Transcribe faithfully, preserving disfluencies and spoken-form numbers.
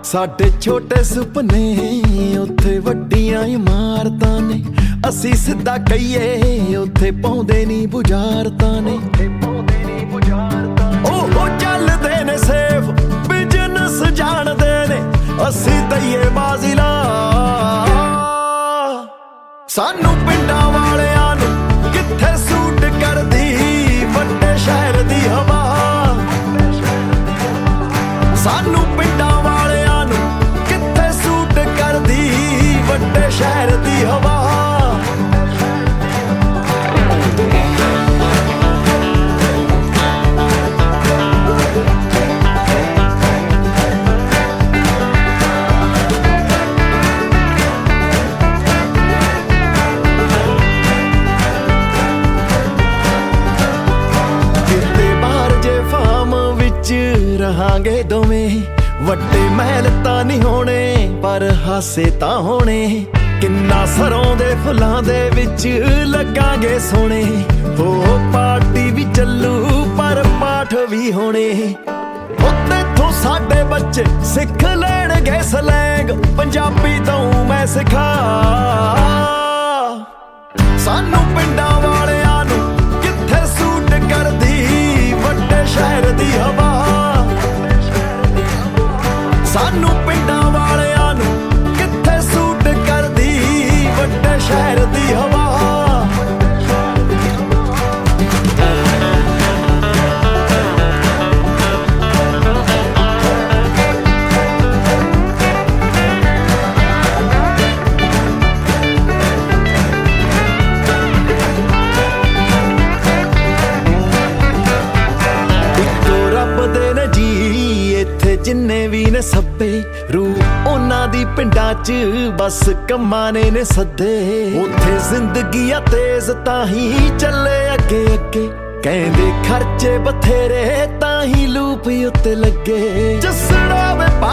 ਸਾਡੇ ਛੋਟੇ ਸੁਪਨੇ ਉੱਥੇ ਵੱਡੀਆਂ ਇਮਾਰਤਾਂ ਨੇ। ਅਸੀਂ ਸਿੱਧਾ ਕਹੀਏ ਉੱਥੇ ਪਾਉਂਦੇ ਨਹੀਂ ਬੁਝਾਰਤਾਂ ਨੇ। ਉਹ ਚੱਲਦੇ ਨੇ ਸੇਫ ਬਿਜ਼ਨਸ ਜਾਣਦੇ ਨੇ, ਅਸੀਂ ਦਈਏ ਬਾਜ਼ਿਲਾ। ਸਾਨੂੰ ਪਿੰਡਾਂ ਵਾਲਿਆਂ ਨੂੰ ਕਿੱਥੇ ਸੂਟ ਕਰਦੀ ਵੱਡੇ ਸ਼ਹਿਰ ਦੀ ਹਵਾ। ਸਾਨੂੰ ਪਿੰਡਾਂ ਵਾਲਿਆਂ ਨੂੰ ਕਿੱਥੇ ਸੂਟ ਕਰਦੀ ਵੱਡੇ ਸ਼ਹਿਰ ਦੀ ਹਵਾ। ਰਹਾਂਗੇ ਦੋਵੇਂ, ਵੱਡੇ ਮਹਿਲ ਤਾਂ ਨਹੀਂ ਹੋਣੇ ਪਰ ਹਾਸੇ ਤਾਂ ਹੋਣੇ। ਕਿੰਨਾ ਸਰੋਂ ਦੇ ਫੁੱਲਾਂ ਦੇ ਵਿੱਚ ਲੱਗਾਂਗੇ ਸੋਹਣੇ। ਹੋ ਪਾਰਟੀ ਵੀ ਚੱਲੂ ਪਰ ਪਾਠ ਵੀ ਹੋਣੇ। ਉੱਤੇ ਤੋਂ ਸਾਡੇ ਬੱਚੇ ਸਿੱਖ ਲੈਣਗੇ ਸਲੈਂਗ, ਪੰਜਾਬੀ ਤੋਂ ਮੈਂ ਸਿਖਾ। ਸਾਨੂੰ ਪਿੰਡਾਂ ਵਾਲਿਆਂ ਨੂੰ ਕਿੱਥੇ ਸੂਟ ਕਰਦੀ ਵੱਡੇ ਸ਼ਹਿਰ ਦੀ ਹਵਾ। ਸਾਨੂੰ ਪਿੰਡਾਂ ਵਾਲਿਆਂ ਨੂੰ ਕਿੱਥੇ ਸੂਟ ਕਰਦੀ ਵੱਡੇ ਸ਼ਹਿਰ ਦੀ ਹਵਾ। ਇੱਕੋ ਰੱਬ ਦੇ ਨੇ ਜੀ ਇੱਥੇ ਜਿੰਨੇ ਵੀ ਨੇ ਸੱਬੇ, ਰੂਹ ਉਹਨਾਂ ਦੀ ਪਿੰਡਾਂ 'ਚ ਬਸ ਕੰਮਾਂ ਨੇ ਨੇ ਸੱਦੇ। ਉੱਥੇ ਜ਼ਿੰਦਗੀ ਆ ਤੇਜ਼ ਤਾਂ ਹੀ ਚੱਲੇ ਅੱਗੇ ਅੱਗੇ, ਕਹਿੰਦੇ ਖਰਚੇ ਬਥੇਰੇ ਤਾਂ ਹੀ ਲੂਪ ਉੱਤੇ ਲੱਗੇ। ਜੱਸੜਾ ਵੇ